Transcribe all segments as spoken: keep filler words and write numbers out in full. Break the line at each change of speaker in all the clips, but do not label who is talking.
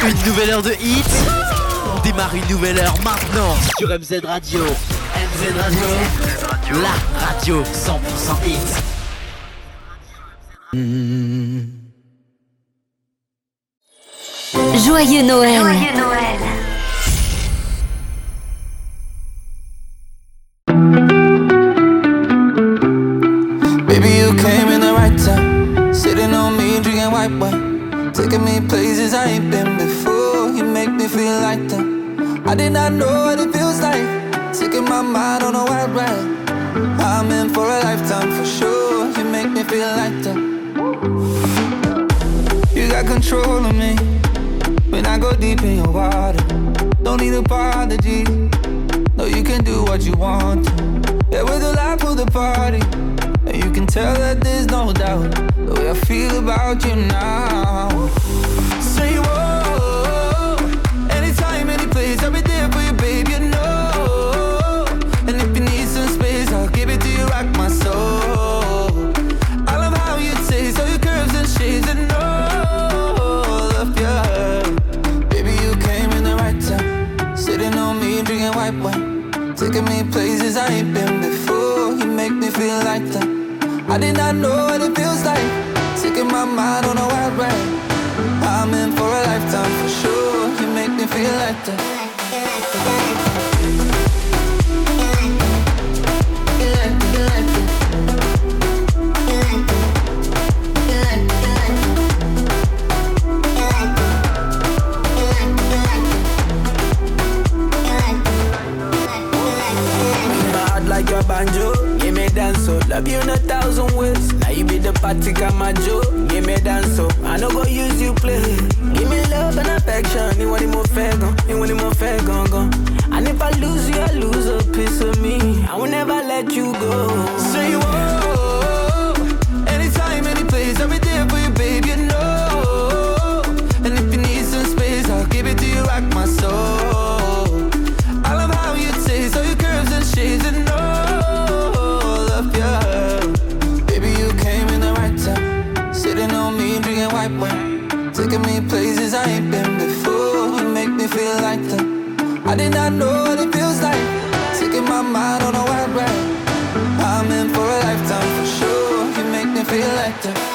Une nouvelle heure de hit. On démarre une nouvelle heure maintenant sur M Z Radio. M Z Radio, la radio cent pour cent hit. Mmh.
Joyeux Noël. Joyeux Noël.
Baby, you came in the right time. Sitting on me, drinking white wine. Taking me places I ain't been before. You make me feel like that. I did not know what it feels like. Taking my mind on a wild ride. I'm in for a lifetime for sure. You make me feel like that. You got control of me when I go deep in your water. Don't need apology. No, you can do what you want to. Yeah, we're the life of the party. And you can tell that there's no doubt the way I feel about you now. Say whoa, anytime, any place, I'll be there for you, babe, you know. And if you need some space, I'll give it to you, rock my soul. I love how you taste, all your curves and shades, and all of you. Baby, you came in the right time. Sitting on me, drinking white wine. Taking me places I ain't been before. You make me feel like that. I did not know what it feels like. Taking my mind on a wild ride. I'm in for a lifetime for sure. You make me feel like that.
Like your banjo, give me dance so. Love you in a thousand ways. Now you be the party kamajo, give me dance so. I no go use you play. Give me love and affection. You want it more fair gon', you want it more fair gon' gon'. And if I lose you, I lose a piece of me. I will never let you go.
Say whoa, anytime, any place, I'll be there for you, babe, you know. And if you need some space, I'll give it to you, rock my soul. I love how you taste, all your curves and shades, and all of you. Baby, you came in the right time. Sitting on me, drinking white wine. Taking me places I ain't been before. You make me feel like that. I did not know what it feels like. Taking my mind on a wild ride. I'm in for a lifetime for sure. You make me feel like that.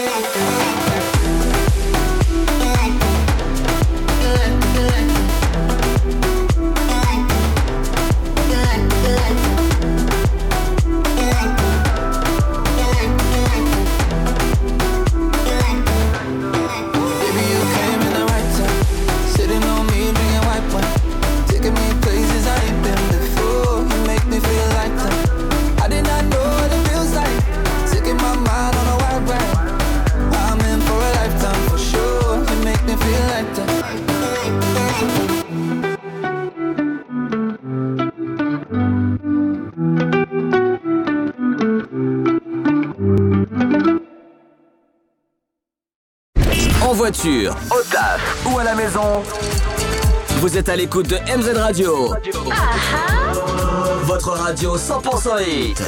En voiture, au taf ou à la maison, vous êtes à l'écoute de M Z Radio.
Ah-ha.
Votre radio cent pour cent hit.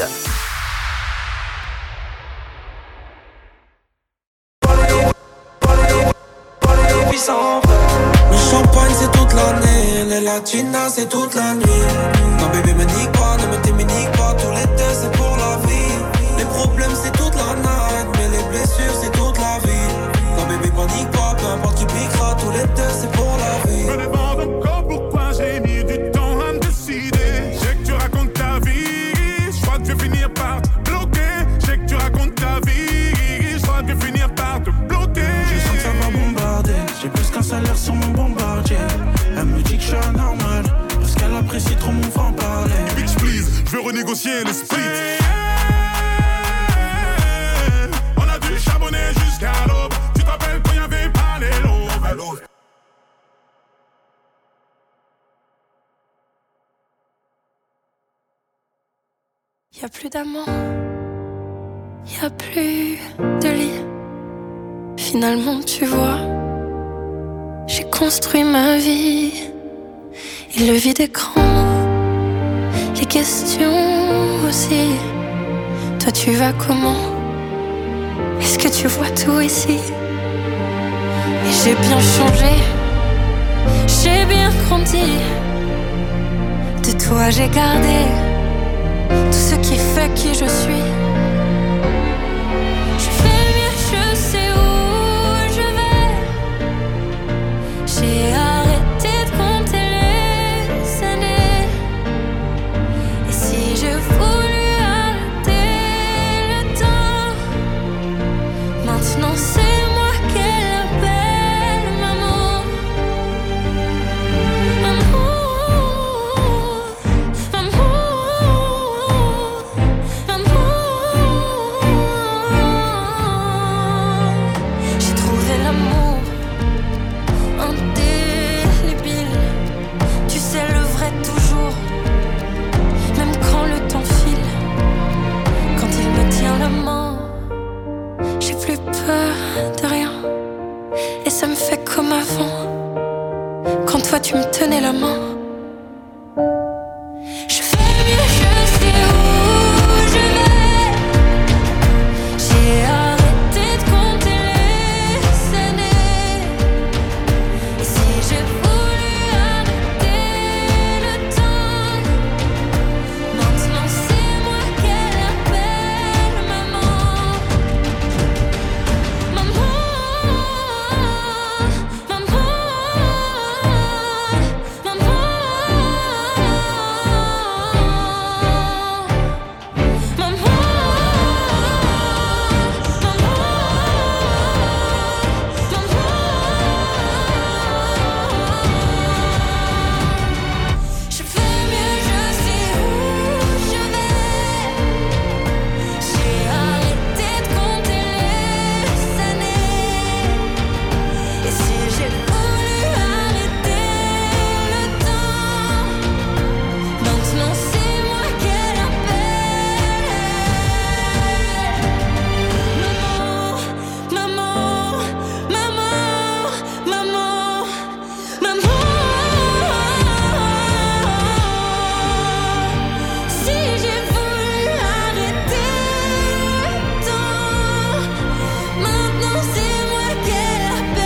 Le champagne c'est toute l'année, les latinas c'est toute la nuit. Non bébé me nique pas, ne me t'éminique pas, tout l'été c'est pour la vie. Les problèmes c'est toute la night, mais les blessures c'est toute la vie. Non bébé panique pas, peu importe qui piquera, tout l'été c'est pour la vie.
Je me demande encore pourquoi j'ai mis du temps à me décider. Je sais que tu racontes ta vie, je crois que je vais finir par te bloquer. Je sais que tu racontes ta vie, je crois que je vais finir par te bloquer.
Je sens que ça va bombarder, j'ai plus qu'un salaire sur mon bombardier. Elle me dit que je suis anormal, parce qu'elle apprécie trop mon franc-parler.
Bitch please, je veux renégocier le split. On a dû charbonner jusqu'à l'aube. Tu te rappelles quand y'avait pas les lobes.
Y'a plus d'amant, y'a plus de lit. Finalement tu vois, j'ai construit ma vie. Et le vide écran, les questions aussi. Toi tu vas comment? Est-ce que tu vois tout ici? Et j'ai bien changé, toi j'ai gardé tout ce qui fait qui je suis. Je fais mieux, je sais où je vais. J'ai arrêté de compter les années. Et si je voulais arrêter le temps, maintenant c'est moi qu'elle appelle maman. Maman, maman, maman. J'ai trouvé l'amour indélébile. Tu sais le vrai toujours, même quand le temps file. Quand il me tient la main, j'ai plus peur de rien. Et ça me fait comme avant, quand toi tu me tenais la main. Je fais mieux, je sais où je vais. J'ai arrêté de compter les années. Et si j'ai voulu arrêter le temps, maintenant c'est moi qu'elle appelle maman. Maman, maman, maman. Je fais mieux, je sais où je vais. J'ai arrêté de compter les années. Et si j'ai voulu arrêter le temps, maintenant c'est moi qu'elle appelle. Maman, maman, maman, maman, maman. Si j'ai voulu arrêter le temps, maintenant c'est moi qu'elle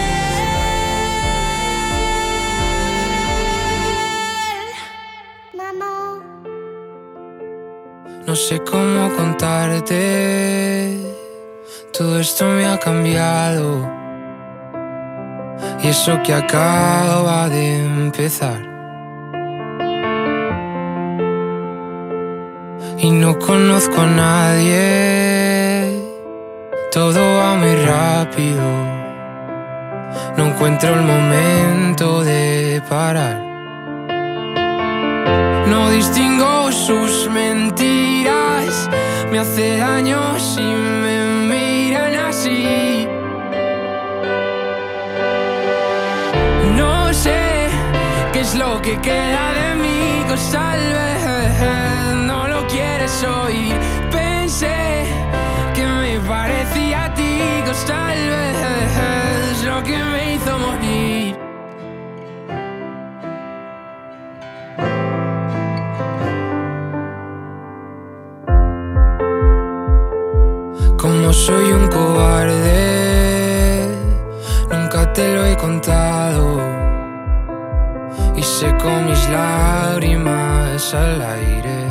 appelle. Maman.
No sé cómo contarte, todo esto me ha cambiado. Y eso que acaba de empezar. Y no conozco a nadie, todo va muy rápido. No encuentro el momento de parar. No distingo sus mentiras, me hace daño si me miran así. No sé qué es lo que queda de mí, pues tal vez no lo quieres oír. Pensé que me parecía a ti, pues tal vez lo que me hizo morir. Como soy un cobarde, nunca te lo he contado. Y seco mis lágrimas al aire.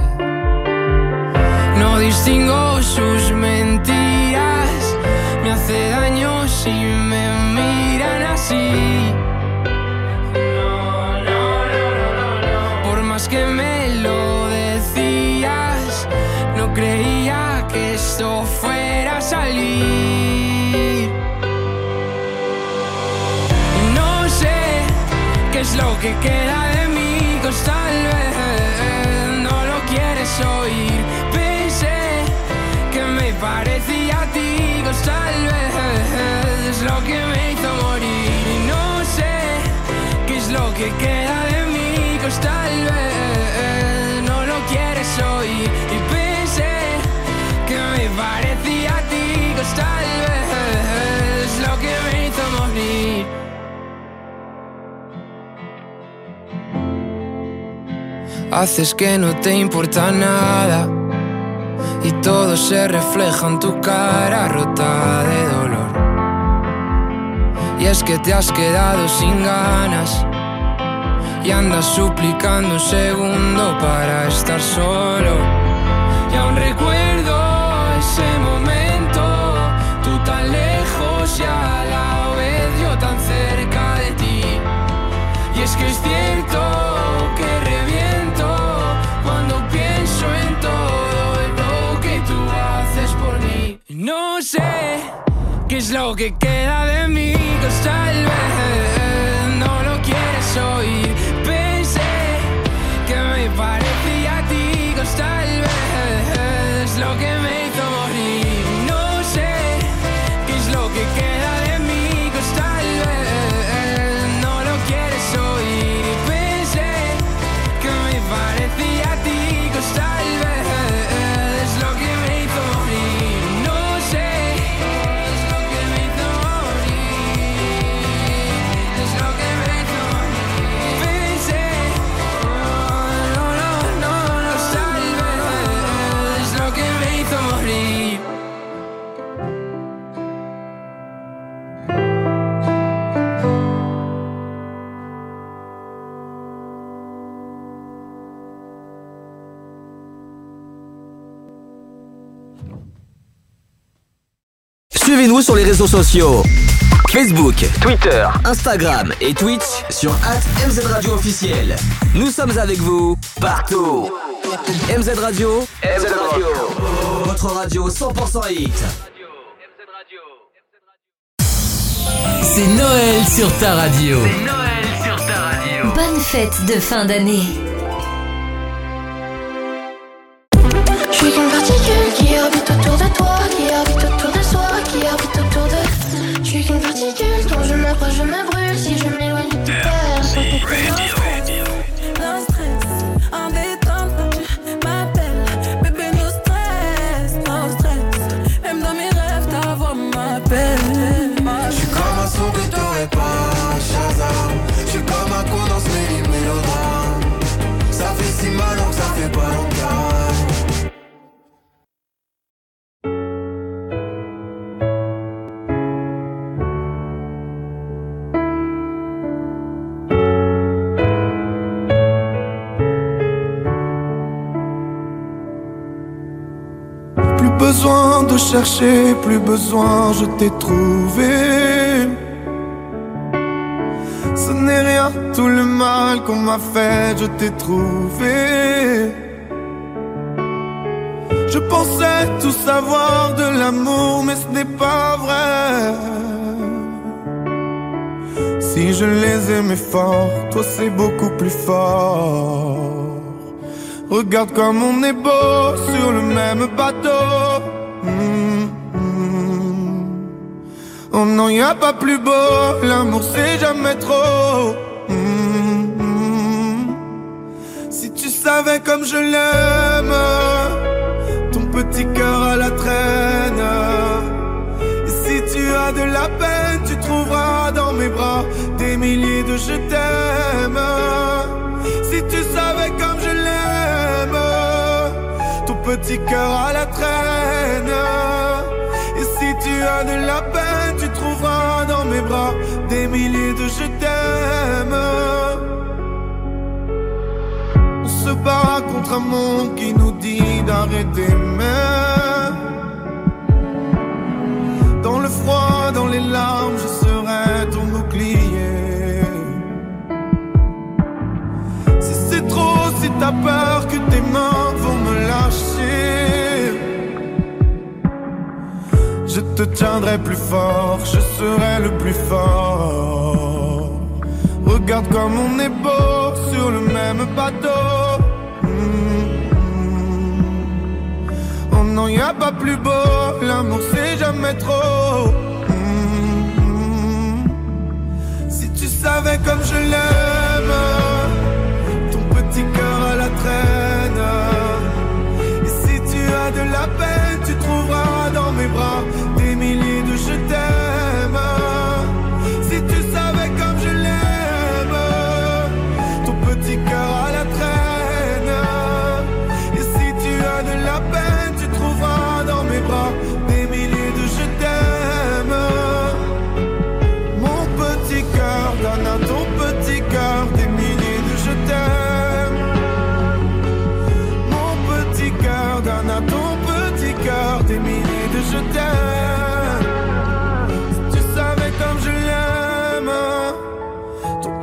No distingo sus mentiras, me hace daño si me miran así. Por más que me lo decías, no creía que esto fuera a salir. No sé qué es lo que queda de mí, pues tal vez no lo quieres oír. Pensé que me parecía a ti, pues tal vez es lo que me hizo morir. Y no sé qué es lo que queda de mí, pues tal vez no lo quieres oír. Y pensé que me parecía a ti, pues tal vez es lo que me hizo morir. Haces que no te importa nada y todo se refleja en tu cara rota de dolor. Y es que te has quedado sin ganas
y andas suplicando un segundo para estar solo. Y aún recuerdo ese momento, tú tan lejos y a la vez yo tan cerca de ti. Y es que es cierto que reviento cuando pienso en todo lo que tú haces por mí. No sé qué es lo que queda de mí, que tal vez no lo quieres oír. Pensé que me parecía a ti, que tal vez es lo que me hizo morir. No sé qué es lo que queda de mí, que tal vez no lo quieres oír. Pensé que me parecía a ti, que tal vez es lo que me hizo morir. No sé, es lo que me hizo morir. Es lo que me hizo morir. Pensé, oh, no, no, no, no, tal vez es lo que me hizo morir.
Suivez-nous sur les réseaux sociaux. Facebook, Twitter, Instagram et Twitch sur arobase M Z Radio officiel. Nous sommes avec vous partout. M Z Radio, M Z Radio, votre radio cent pour cent hit.
C'est Noël sur ta radio.
C'est Noël sur ta radio. Bonne fête de fin d'année.
Je suis qu'une particule qui orbite autour de toi, qui orbite autour de soi, qui orbite autour de... Je suis qu'une particule, quand je m'approche je me brûle, si je m'éloigne tu perds, ça fait plus d'un stress, en détente quand tu m'appelles, bébé no stress, no stress, même dans mes rêves ta voix m'appelle. Je suis comme un son que t'aurais pas, Shazam, je suis comme un con dans ce mélodrame, ça fait si mal donc ça fait pas longtemps.
Besoin de chercher, plus besoin, je t'ai trouvé. Ce n'est rien, tout le mal qu'on m'a fait, je t'ai trouvé. Je pensais tout savoir de l'amour, mais ce n'est pas vrai. Si je les aimais fort, toi c'est beaucoup plus fort. Regarde comme on est beau sur le même bateau. Mmh, mmh. Oh non, y a pas plus beau, l'amour c'est jamais trop. Mmh, mmh. Si tu savais comme je l'aime, ton petit cœur à la traîne. Et si tu as de la peine, tu trouveras dans mes bras des milliers de je t'aime. Si tu savais comme je l'aime, ton petit cœur à la traîne. Et si tu as de la peine, tu trouveras dans mes bras des milliers de je t'aime. On se bat contre un monde qui nous dit d'arrêter, mais dans le froid, dans les larmes, je serai ton bouclier. Si c'est trop, si t'as peur que tes mains vont me lâcher, je te tiendrai plus fort, je serai le plus fort. Regarde comme on est beau sur le même bateau. Mmh. Oh non, y a pas plus beau, l'amour c'est jamais trop. Mmh. Si tu savais comme je l'aime, ton petit cœur à la traîne. Et si tu as de la peine, tu trouveras dans mes bras des milliers de je t'aime. Si tu savais comme je l'aime, ton petit cœur à la traîne. Et si tu as de la peine, tu trouveras dans mes bras des milliers de je t'aime. Mon petit cœur donne à ton petit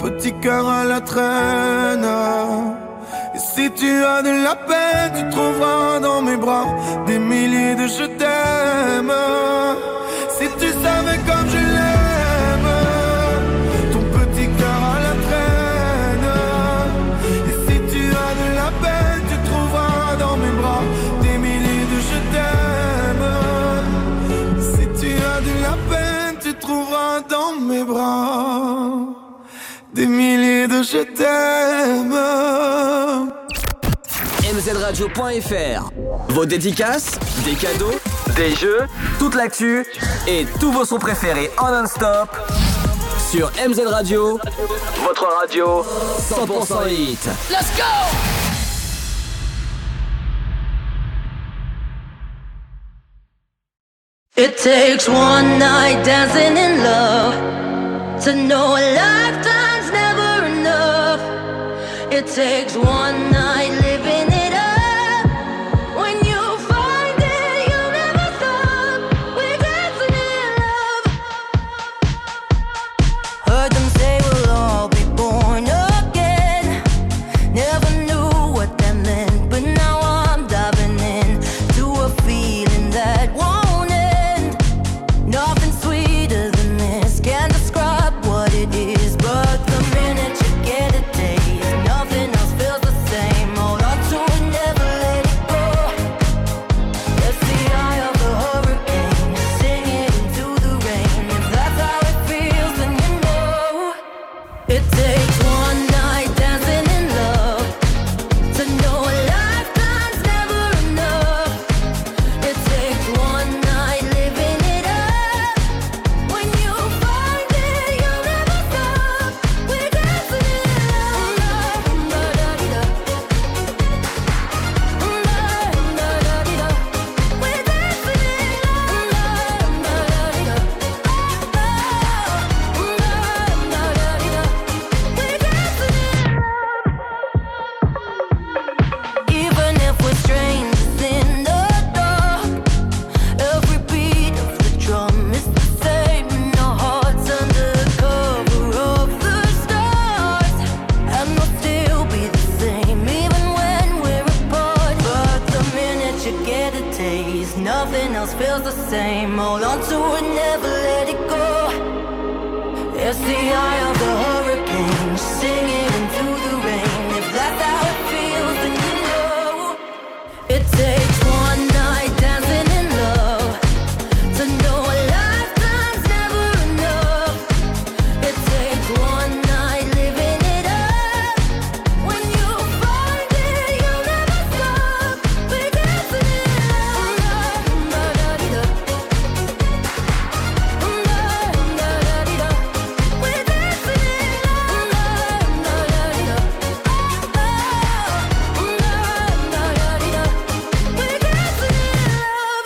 petit cœur à la traîne. Et si tu as de la peine, tu trouveras dans mes bras des milliers de je t'aime. Si tu savais comme je l'aime, ton petit cœur à la traîne. Et si tu as de la peine, tu trouveras dans mes bras des milliers de je t'aime. Si tu as de la peine, tu trouveras dans mes bras des milliers de je t'aime.
M Z radio point F R. Vos dédicaces, des cadeaux, des jeux, toute l'actu et tous vos sons préférés en non-stop sur M Z Radio, votre radio cent pour cent hit.
Let's go!
It takes one night dancing in love to know a lifetime's never enough. It takes one night living it up. When you find it, you'll never stop. We're dancing in love. Heard them say we'll all be born again. Never knew what that meant, but now I'm diving in to a feeling that won't end. Nothing sweeter than this, can't describe what it is, but the minute you get a taste, nothing else feels the same. Hold on to it, never let it go. It's the eye of the hurricane, sing it into the rain. If that's how it feels, then you know. It takes one night dancing in love to know a lifetime's never enough. It takes one night living it up. When you find it, you'll never stop. We're dancing in love. Da-da-dee-da. Da-da-dee-da. We're dancing in love. Da-da-dee-da. Da-da-dee-da. We're dancing in love. Even if we're strangers in the dark, every beat of the drum is the same in our hearts under cover of the stars. And we'll still be the same even when we're apart. But the minute you get a taste, nothing else feels the same. Hold on to it, never let it go. It's the eye of the hurricane, sing it into the rain. If that's how it feels, then you know. It takes one night dancing in love to know a lifetime's never enough. It takes one night living it up. When you find it, you'll never stop. We're dancing in love. Da-da-dee-da. Da-da-dee-da. We're dancing in love. Da-da-dee-da. Da-da-dee-da. We're dancing in love.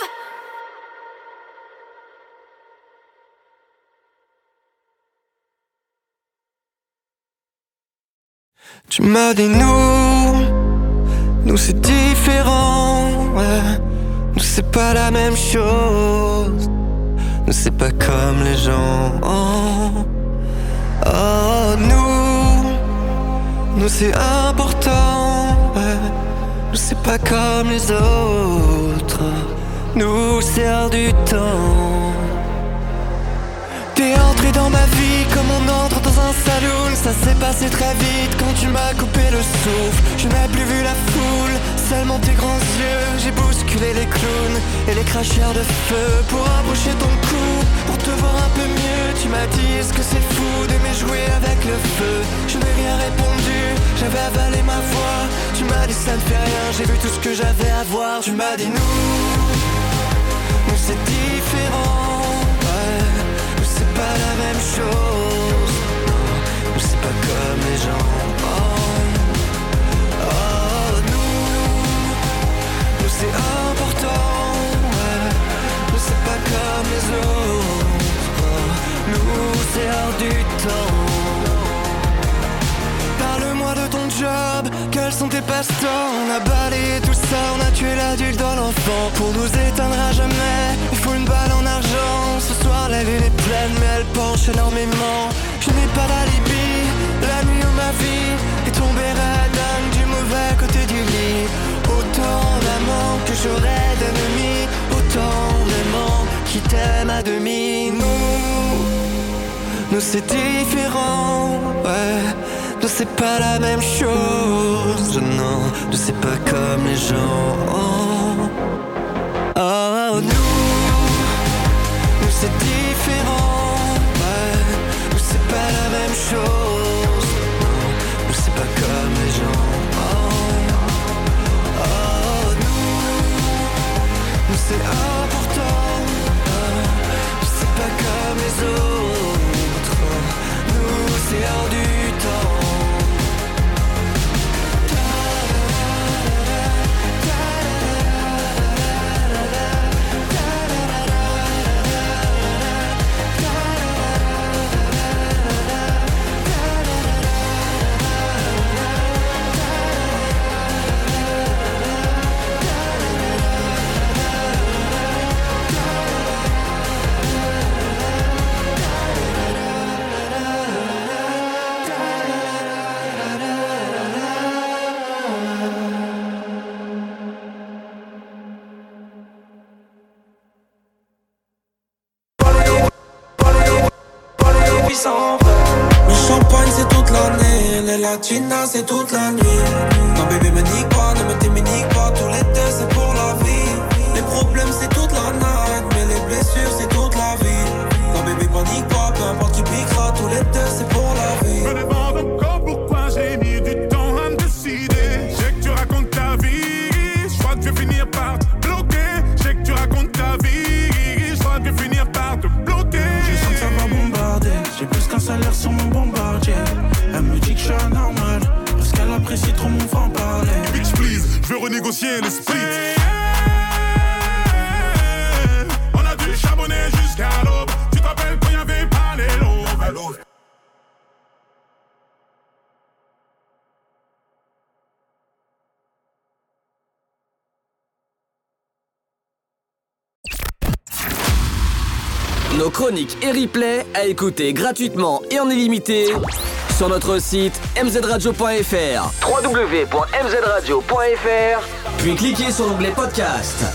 Tu m'as dit nous, nous c'est différent, ouais. Nous c'est pas la même chose, nous c'est pas comme les gens. Oh, oh nous, nous c'est important, ouais. Nous c'est pas comme les autres, nous c'est hors du temps. T'es entré dans ma vie comme on entre dans un saloon. Ça s'est passé très vite quand tu m'as coupé le souffle. Je n'ai plus vu la foule, seulement tes grands yeux. J'ai bousculé les clowns et les cracheurs de feu pour embaucher ton cou, pour te voir un peu mieux. Tu m'as dit est-ce que c'est fou d'aimer jouer avec le feu. Je n'ai rien répondu, j'avais avalé ma voix. Tu m'as dit ça ne fait rien, j'ai vu tout ce que j'avais à voir. Tu m'as dit nous, nous c'est différent, ouais. C'est pas la même chose, non, c'est pas comme les gens. Oh, oh nous, nous c'est important, ouais. Nous c'est pas comme les autres, oh, nous c'est hors du temps. Parle-moi de ton job, quels sont tes passe-temps? On a balayé tout ça, on a tué l'adulte dans l'enfant. Pour nous éteindre à jamais, il faut une balle en argent. Ce soir la lune est pleine mais elle penche énormément. Je n'ai pas d'alibi, la
c'est différent, ouais. Nous c'est pas la même chose, non. Nous c'est pas comme les gens. Oh, nous, nous c'est différent, ouais. Nous c'est pas la même chose, non. Nous c'est pas comme les gens. Oh, oh nous, nous c'est important, ouais. Nous c'est pas comme les autres. Nous c'est hors du temps.
Le champagne c'est toute l'année, les latinas c'est toute la nuit. Non bébé me nique pas, ne me t'éminique pas, tous les deux c'est pour la vie. Les problèmes c'est toute la night, mais les blessures c'est toute la vie. Non bébé panique pas, peu importe qui piquera, tous les deux c'est pour la vie.
Je me demande encore pourquoi j'ai mis du temps à me décider. Je sais que tu racontes ta vie, je crois que je vais finir par te bloquer. Je sais que tu racontes ta vie, je crois que je vais finir par te bloquer.
Je sens que ça va bombarder, j'ai plus qu'un salaire sur mon bombardier. Elle me dit que je suis anormal, parce qu'elle apprécie trop mon franc-parler.
Bitch please, je veux renégocier le split. On a dû charbonner jusqu'à l'aube. Tu te rappelles quand y'avait pas les lots.
Nos chroniques et replays à écouter gratuitement et en illimité sur notre site m z radio point f r, w w w point m z radio point f r, puis cliquez sur l'onglet podcast.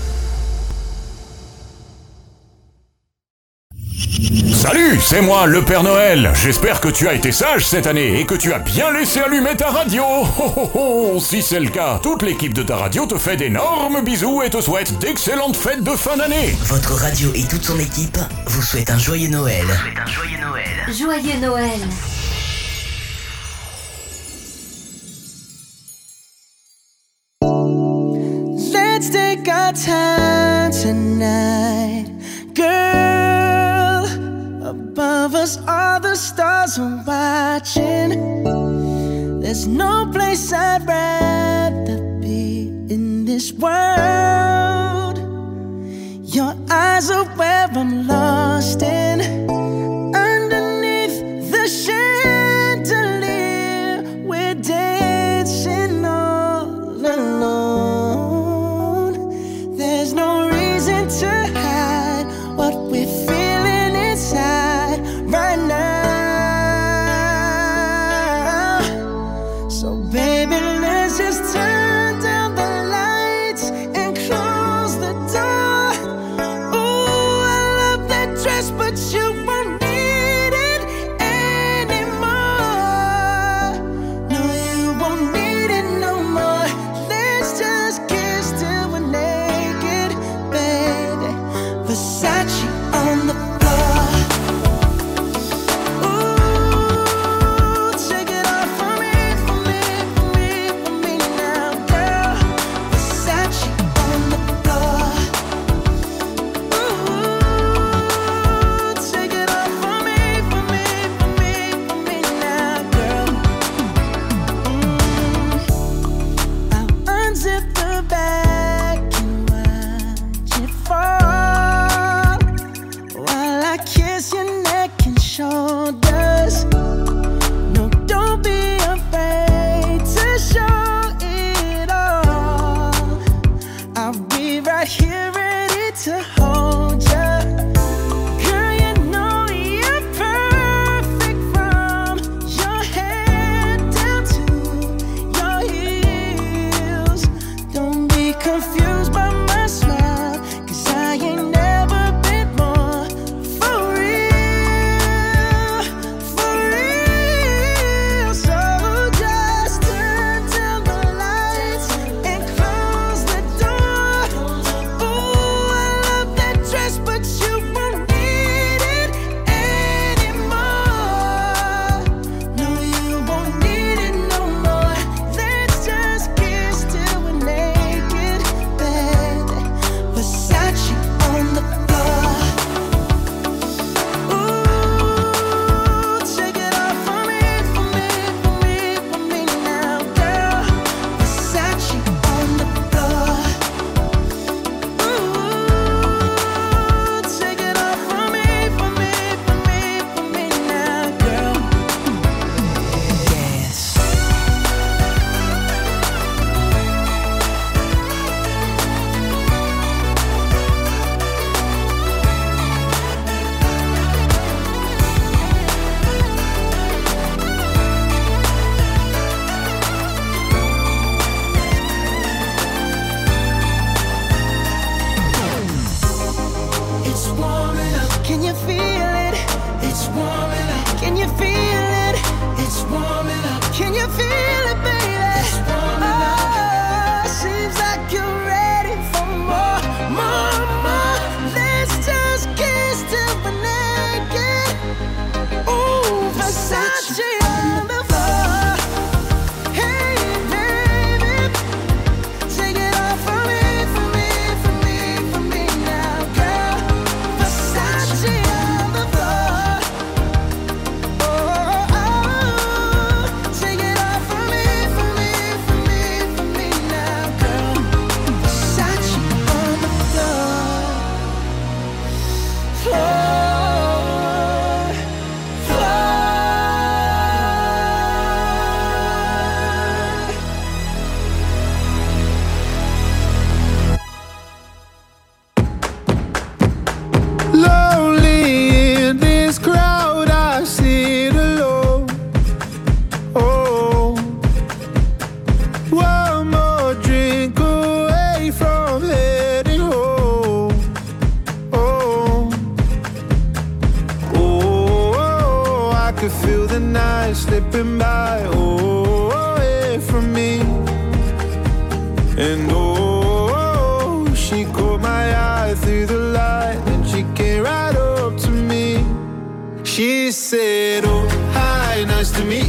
Salut, c'est moi, le Père Noël. J'espère que tu as été sage cette année et que tu as bien laissé allumer ta radio. Oh, oh, oh. Si c'est le cas, toute l'équipe de ta radio te fait d'énormes bisous et te souhaite d'excellentes fêtes de fin d'année.
Votre radio et toute son équipe vous souhaitent un joyeux Noël.
Vous souhaitent un joyeux Noël. Joyeux Noël.
Let's take our time tonight, girl. Above us, all the stars are watching. There's no place I'd rather be in this world. Your eyes are where I'm lost in. Underneath the chandelier, we're dancing all alone. There's no reason to hide what we're feeling right now. So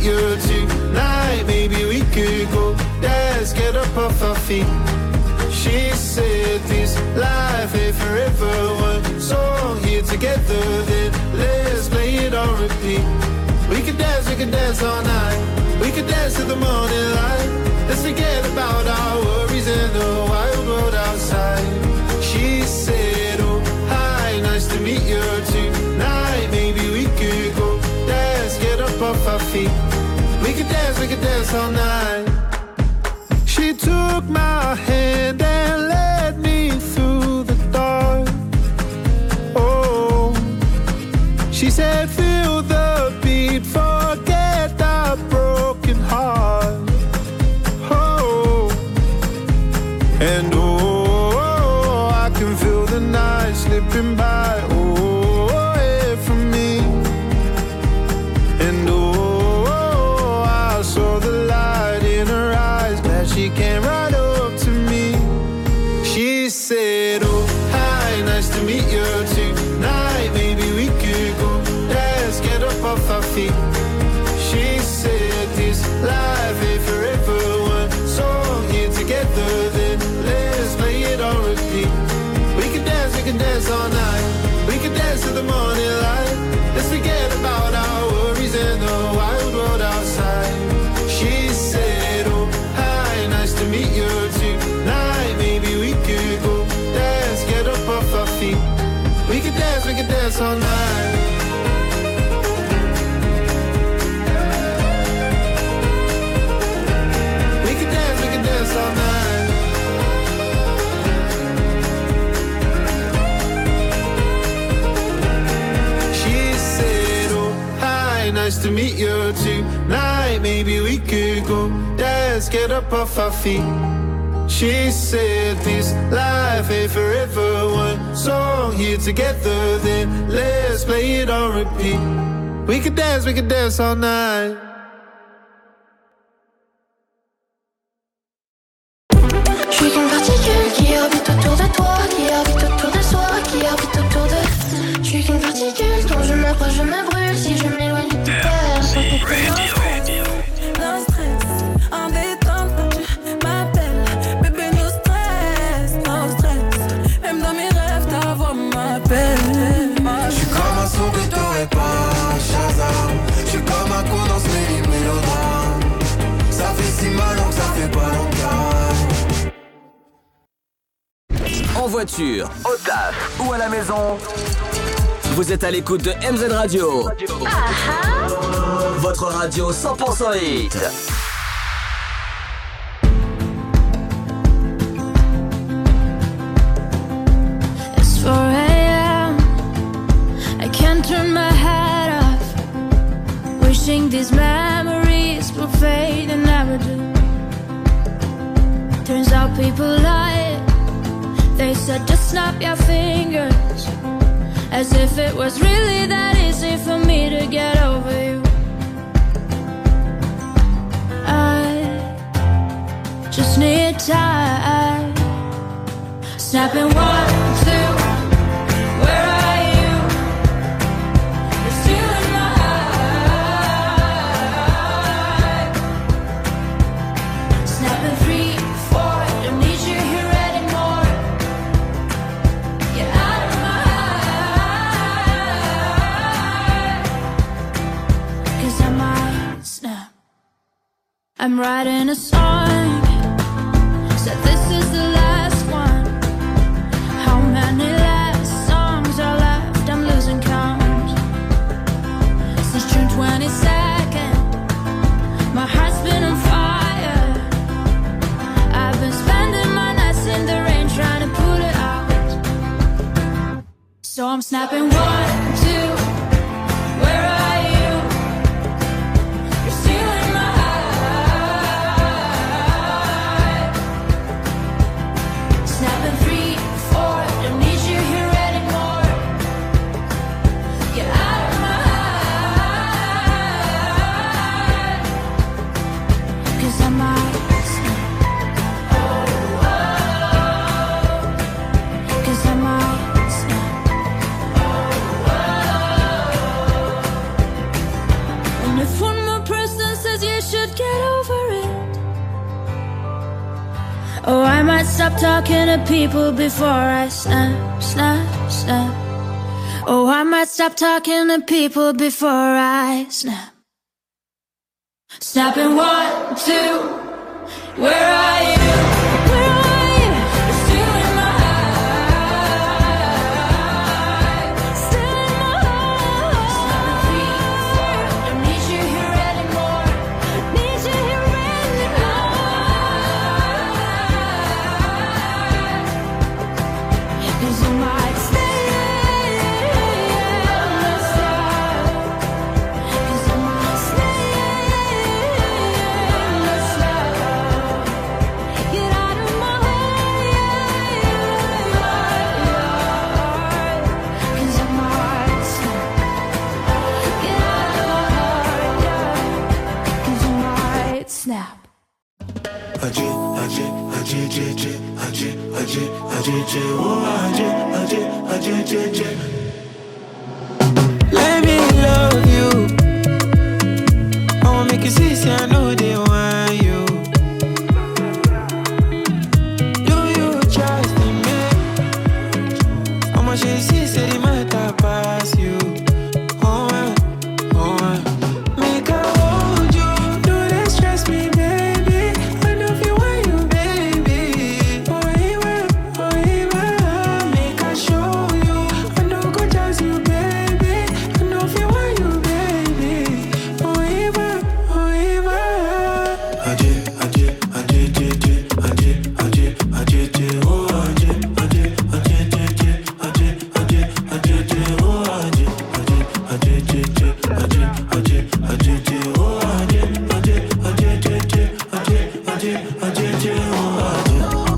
meet you tonight. Maybe we could go dance, get up off our feet. She said this life ain't forever. One song here together, then let's play it on repeat. We could dance, we could dance all night. We could dance to the morning light. Let's forget about our worries in the wild world outside. She said, oh, hi, nice to meet you tonight. Maybe we could go dance, get up off our feet. We could dance, we could dance all night. She took my hand and led me through the dark. Oh, she said, feel the beat, forget the broken heart. Oh, and oh, I can feel the night slipping by. Oh, away from me. And oh, I saw the light in her eyes. Glad she came right up to me. She said, oh, hi, nice to meet you tonight. Maybe we could go dance, get up off our feet. She said this life ain't forever. One song here together, then let's play it on repeat. We can dance, we can dance all night. We can dance to the morning light. Let's forget about our worries in the wild world outside. She said, oh, hi, nice to meet you tonight. Maybe we could go dance, get up off our feet. We can dance, we can dance all night. We can dance, we can dance all night. She said, oh, hi, nice to meet you tonight. Maybe we could go dance, get up off our feet. She said this life ain't forever. One song here together, then let's play it on repeat. We could dance, we could dance all night.
Je suis qu'une particule qui orbite autour de toi, qui orbite autour de soi, qui orbite autour de... Je suis qu'une particule dont je m'approche, je me brûle si je m'éloigne de terre. Sans
dans le stress, en détente, tu m'appelles. Bébé, no stress, no stress. Même dans mes rêves, ta voix m'appelle.
Je suis comme un son que t'aurais pas, Shazam. Je suis comme un con dans ce mélodrame. Ça fait si mal donc ça fait pas longtemps.
En voiture, au taf ou à la maison, vous êtes à l'écoute de M Z Radio.
Ah-ha.
Votre radio cent pour cent hit.
It's four a.m. I can't turn my head off. Wishing these memories will fade and never do. Turns out people lie. They said just snap your fingers. As if it was really that easy for me to get over you. I just need time. Snapping one, two, where are you? You're still in my heart. Snapping three, four, don't need you here anymore. You're out of my heart. 'Cause I might snap. I'm writing a song. Said this is the last one. How many last songs are left? I'm losing count. Since June twenty-second, my heart's been on fire. I've been spending my nights in the rain trying to put it out. So I'm snapping one, two, where are you? You're still in my heart. Snapping three, four, don't need you here anymore. You're out of my heart. 'Cause I might snap. Oh, oh. 'Cause I might snap. Oh, oh. And if one more person
suppose you should get over it. Oh, I might stop talking to people before I snap, snap, snap. Oh, I might stop talking to people before I snap. Snapping one, two, where are you? Where are you? You're still in my heart. Still in my heart. Don't need you here anymore. Need you here anymore. 'Cause you might stay. Snap.
Aje, aje, aje, aje, aje, aje, aje, aje, oh, aje, aje, aje, aje, aje.
Let me love you. I wanna make you see, say I know they want you. Do you trust in me? How much you see, say they might have passed you. Oh, uh, oh, uh. Make I hold you. Do they stress me, baby? I know if you want you, baby. Oh, even, oh, even. Make I show you. I know go just you, baby. I know if you want you, baby. Oh, even, oh, even.
Aje, aje, aje, aje, aje, aje, aje, aje, oh, aje, aje, aje, aje, aje, aje, aje, aje, oh, aje, aje, aje, aje, aje, aje, aje, aje, oh, aje, aje, aje, aje, aje, aje, aje, aje, oh, aje.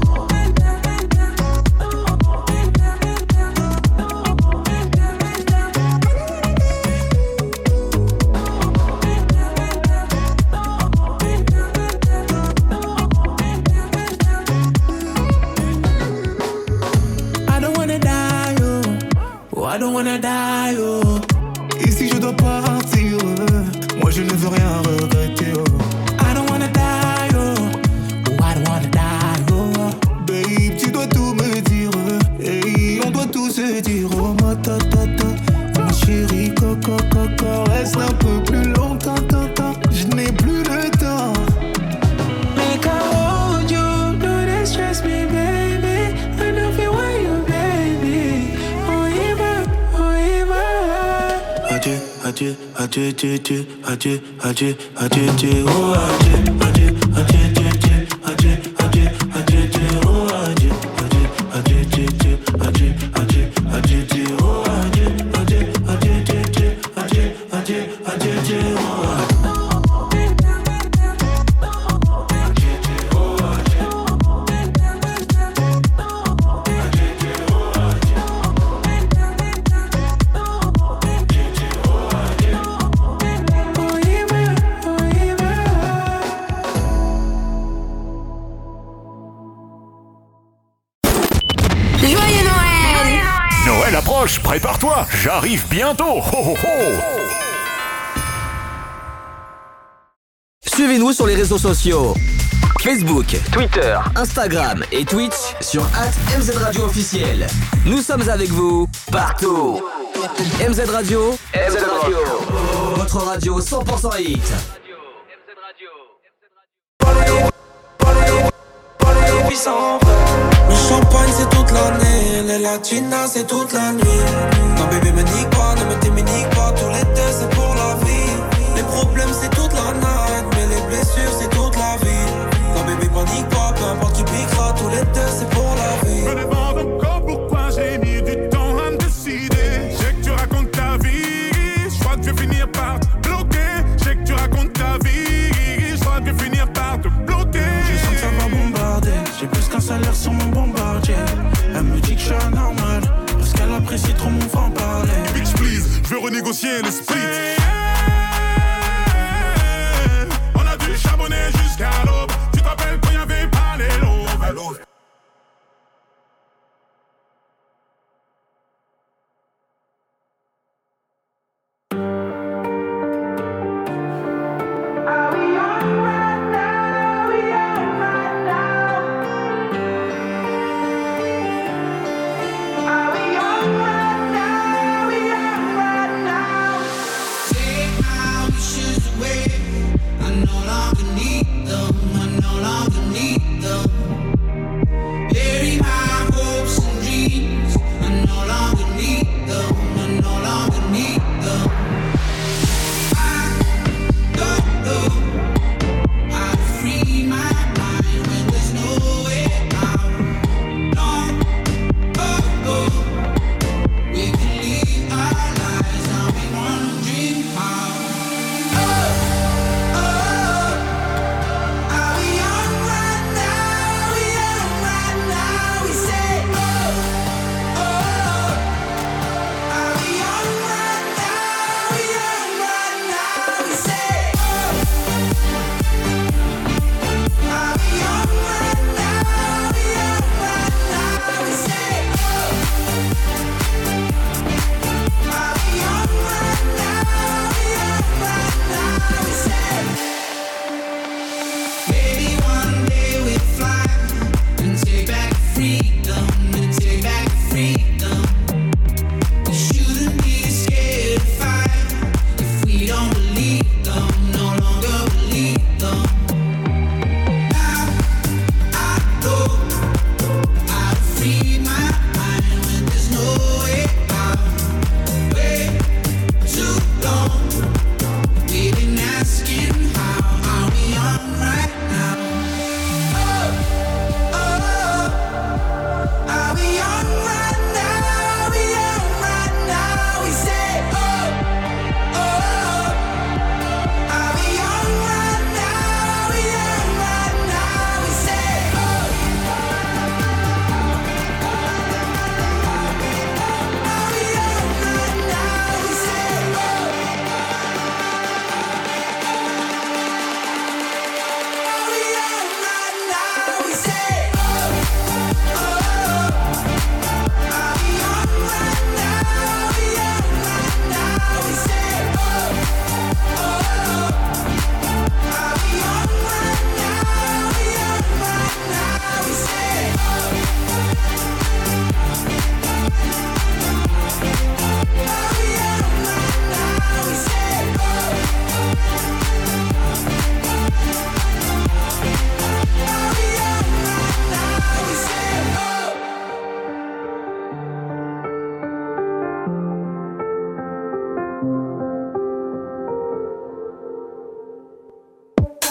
I don't wanna die, oh. Oh, I don't wanna die, oh. Et si je dois partir, euh, moi je ne veux rien regretter, oh. I don't wanna die, oh. Oh, I don't wanna die, oh. Babe, tu dois tout me dire, euh, et on doit tout se dire, oh, ma ta ta ta. Ma chérie, coco, coco, reste un peu plus longtemps, tant, tant. Je n'ai plus le temps. Make I hold you, do they stress me, baby? I know if you want you, baby. Oh, even, oh, even.
Aje, aje, aje, aje, aje, aje, aje, aje, oh, aje, aje, aje, aje, aje, aje, aje, aje, oh, aje, aje, aje, aje, aje, aje, aje, aje, oh, aje, aje, aje, aje, aje, aje, aje, aje, oh, aje.
Joyeux Noël!
Noël approche, prépare-toi, j'arrive bientôt. Ho, ho, ho.
Suivez-nous sur les réseaux sociaux. Facebook, Twitter, Instagram et Twitch sur arobase M Z Radio officiel. Nous sommes avec vous partout. M Z Radio, M Z Radio, votre radio cent pour cent hit.
Le champagne c'est toute l'année, les latinas c'est toute la nuit. Non bébé me nique pas, ne me t'éminique pas, tous les deux c'est pour la vie. Les problèmes c'est toute la night, mais les blessures c'est toute la vie. Non bébé panique pas, peu importe qui piquera, tous les deux c'est pour la vie.
Je me demande encore pourquoi j'ai mis du temps à me décider. Je sais que tu racontes ta vie, je crois que je vais finir par te bloquer. Je sais que tu racontes ta vie, je crois que je vais finir par te bloquer.
Je sens que ça va bombarder, j'ai plus qu'un salaire sur mon bombardier. Elle me dit que je suis anormal, parce qu'elle apprécie trop mon franc-parler.
Bitch please, je veux renégocier le split. On a dû charbonner jusqu'à l'aube. Tu te rappelles quand y'avait pas les lobes.
Ah oui,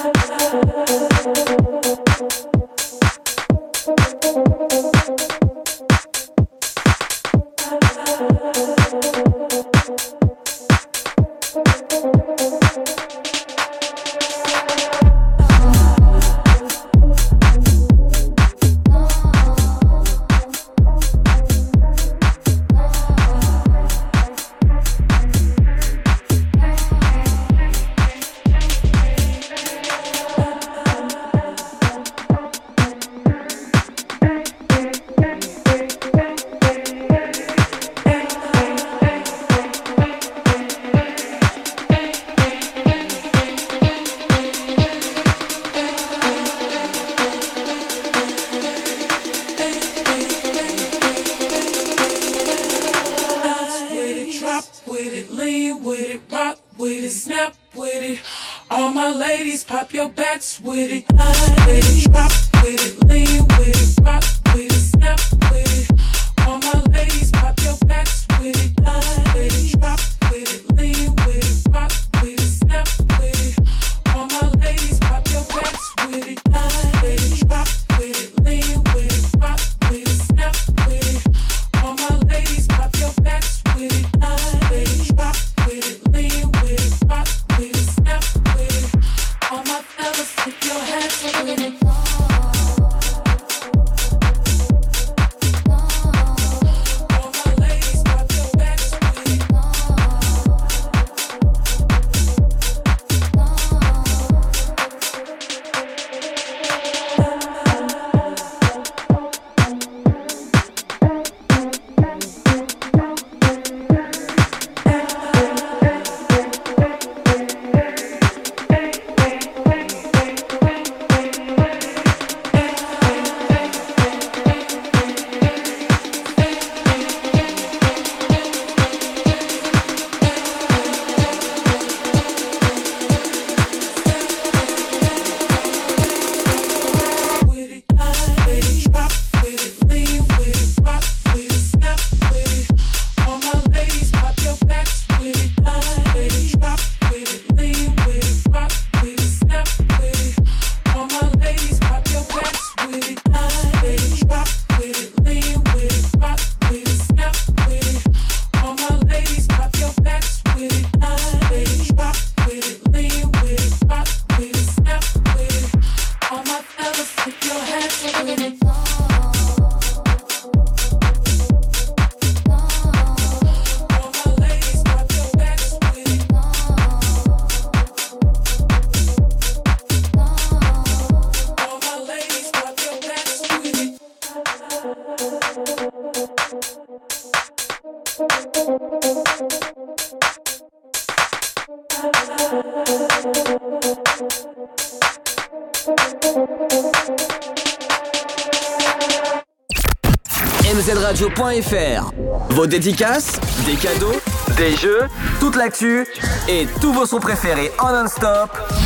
M Z radio point F R. Vos dédicaces, des cadeaux, des jeux, toute l'actu et tous vos sons préférés en non-stop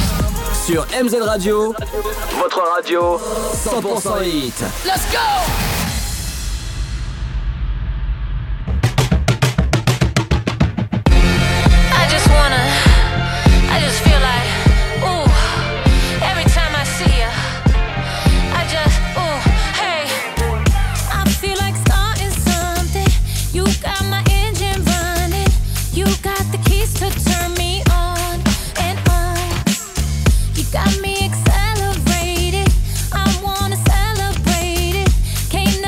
sur M Z Radio, votre radio cent pour cent hit.
Let's go!
Got me accelerated. I wanna celebrate it. Can't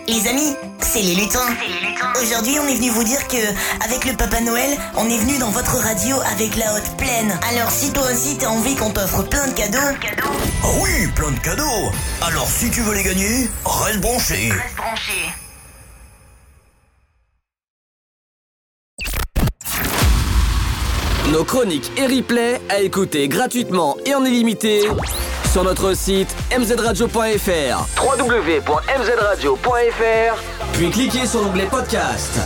Les amis, c'est les lutins. Aujourd'hui, on est venu vous dire que, avec le Papa Noël, on est venu dans votre radio avec la hotte pleine. Alors si toi aussi t'as envie qu'on t'offre plein de cadeaux...
Ah oui, plein de cadeaux. Alors si tu veux les gagner, reste branché.
Reste branché.
Nos chroniques et replays à écouter gratuitement et en illimité sur notre site m z radio point f r, w w w point m z radio point f r, puis cliquez sur l'onglet podcast.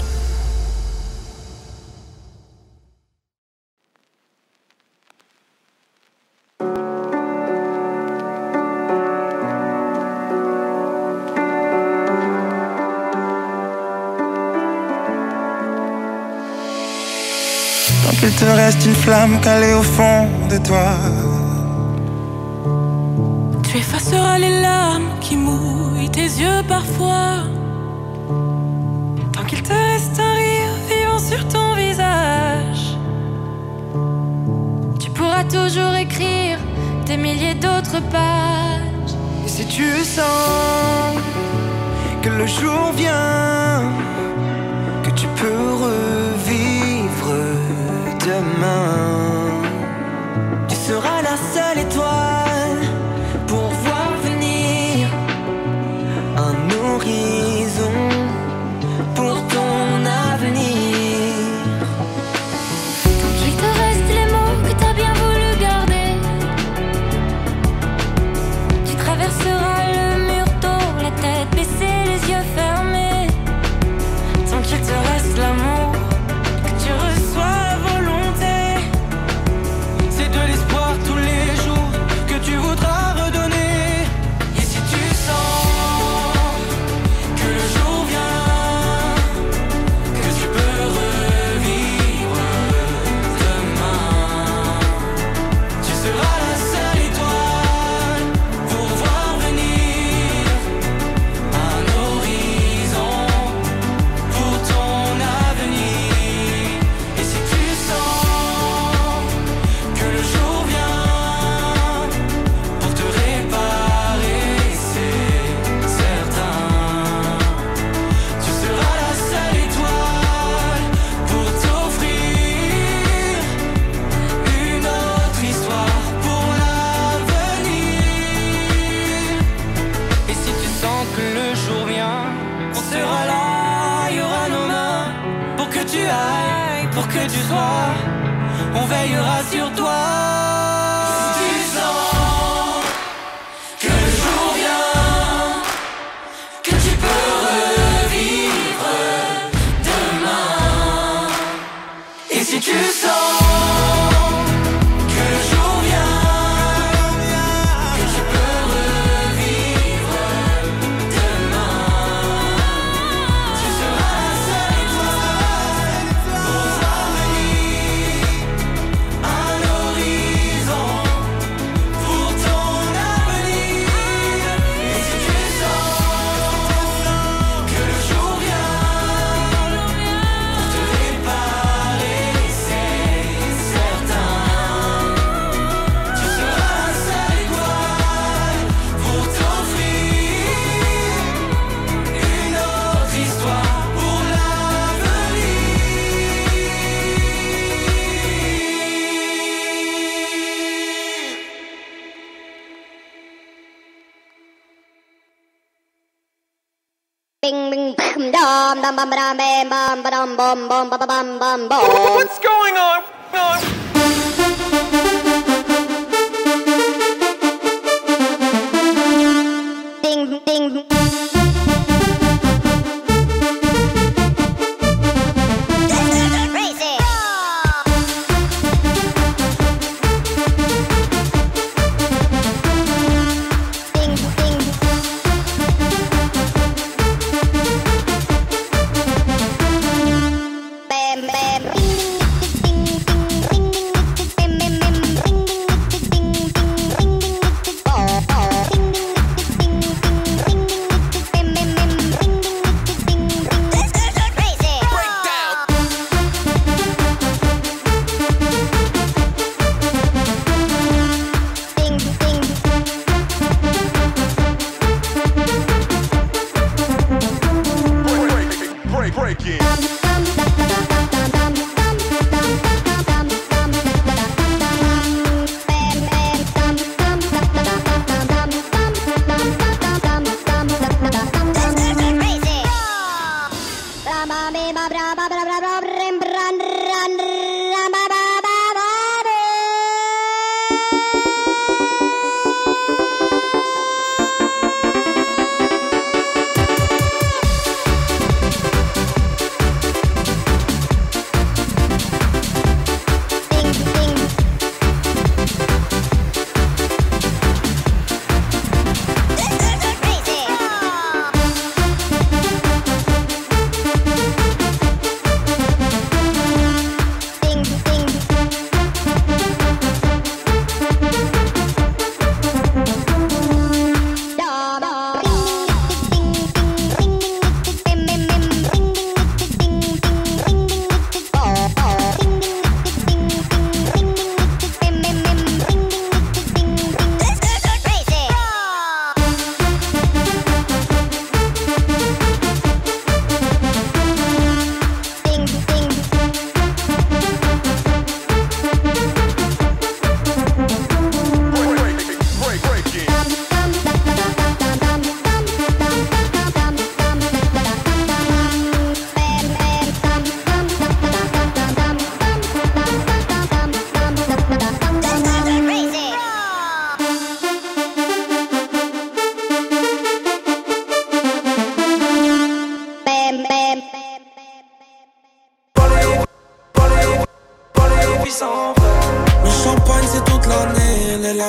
Tant qu'il te reste une flamme calée au fond de toi,
tu effaceras les larmes qui mouillent tes yeux parfois. Tant qu'il te reste un rire vivant sur ton visage, tu pourras toujours écrire des milliers d'autres pages.
et si tu sens que le jour vient, que tu peux revivre demain, tu seras la seule étoile pour voir venir un horizon pour ton avenir.
Tant qu'il te reste les mots que t'as bien voulu garder, tu traverseras le mur tôt, la tête baissée, les yeux fermés. Tant qu'il te reste l'amour que tu reçois à volonté,
C'est de l'espoir tous les jours que tu voudras redonner. Et si tu sens que le jour vient, que tu peux revivre demain, tu seras la seule étoile pour voir venir un horizon pour ton avenir. Et si tu sens que le jour vient pour te réparer, c'est certain, tu seras la seule étoile pour t'offrir une autre histoire pour l'avenir. Et si tu sens que le jour vient, on sera là, il y aura nos mains pour que tu ailles, pour que tu sois, on veillera sur toi. Si tu sens que le jour vient, que tu peux revivre demain, et si tu sens que le jour vient, que tu peux revivre demain, tu seras la seule étoile pour voir venir un horizon pour ton avenir. Et si tu sens que le jour vient pour te réparer, c'est certain, tu seras la seule étoile pour t'offrir une autre histoire pour l'avenir.
Bing bing bam dum dum bum dum bam bum bum bum bum bum bum bum bum.
What's going on?
Ding ding. Crazy. Ding ding. Bam bam. Ding ding ding ding ding ding ding. Bam bam. Ding ding ding ding ding ding ding. Oh oh. Ding ding ding ding ding ding.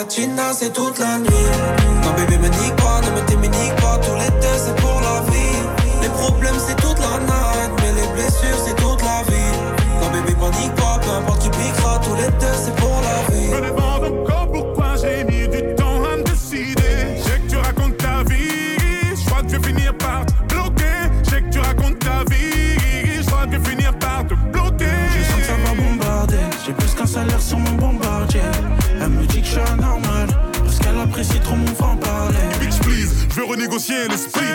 latina c'est toute la nuit. Non bébé me nique pas, ne me t'éminique pas. Tous les deux c'est pour la vie. Les problèmes c'est toute la night, mais les blessures c'est toute la vie. Non bébé panique pas, peu importe qui piquera. Tous les deux c'est pour la vie.
Je me demande encore pourquoi j'ai mis du temps à me décider. Je sais que tu racontes ta vie, je crois que je vais finir par te bloquer. Je sais que tu racontes ta vie, je crois que je vais finir par te bloquer.
Je sens que ça va bombarder, j'ai plus qu'un salaire sur mon bombardier. Elle me dit que je suis anormal, parce qu'elle apprécie trop mon franc-parler.
Bitch please, je veux renégocier les splits.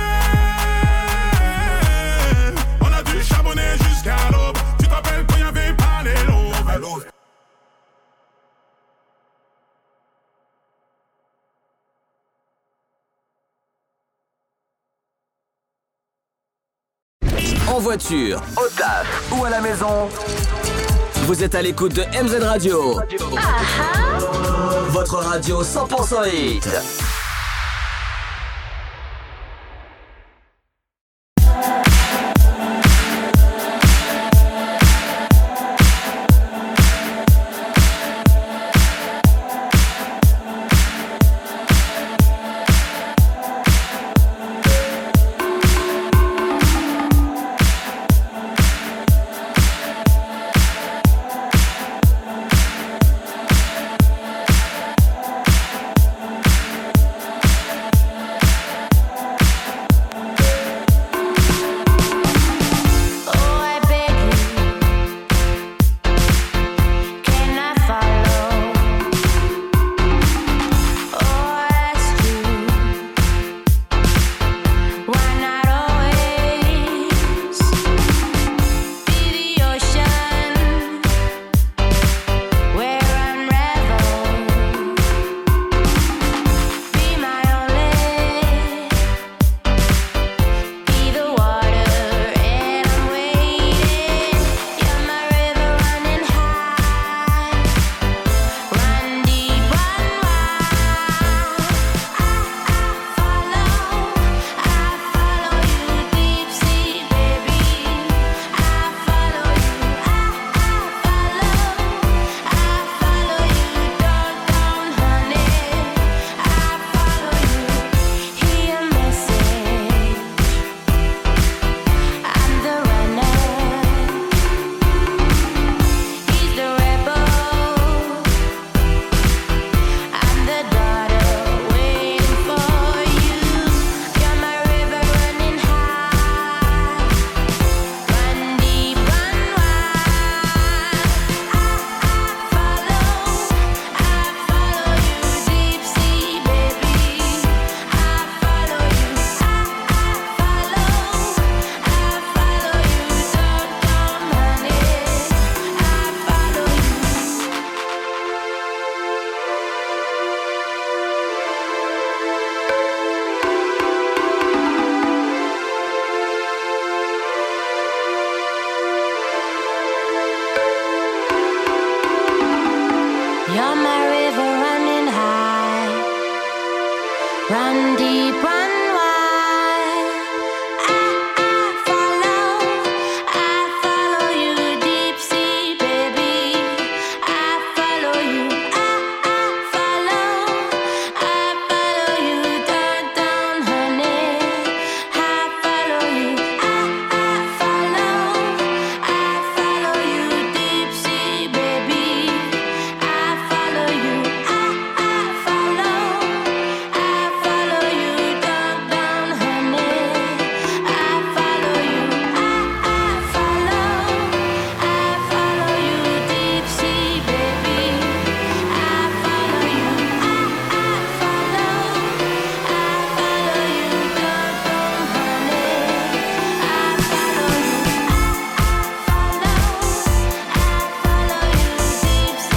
On a dû charbonner jusqu'à l'aube. Tu te rappelles quand y'avait pas les lobes.
En voiture, au taf ou à la maison, vous êtes à l'écoute de M Z Radio.
Ah ah.
Votre radio cent pour cent hit.